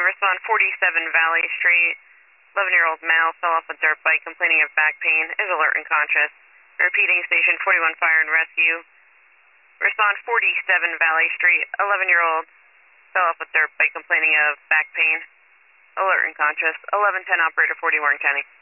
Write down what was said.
respond 47 Valley Street. 11-year-old male fell off a dirt bike complaining of back pain, is alert and conscious. Repeating, station 41 Fire and Rescue. Respond 47 Valley Street. 11-year-old fell off a dirt bike complaining of back pain, alert and conscious. 1110 operator 40 Warren County.